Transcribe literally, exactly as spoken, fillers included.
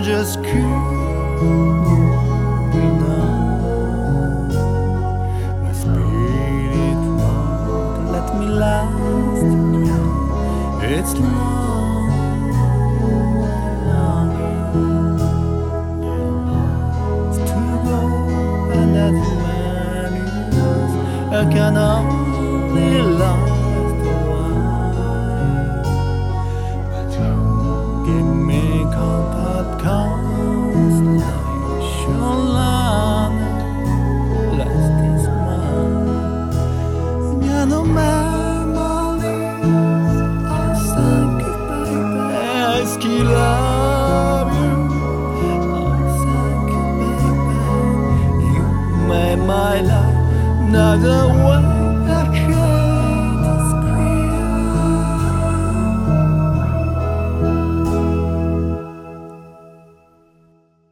just keep moving on. My spirit won't let me last again. It's long, longing, yeah, it's to go, and that's many years. I can only last a while, but you give me contact constellation, last is mine. Yeah, no memories, I thank you, baby. I still love you. I thank you, baby. You made my life another way.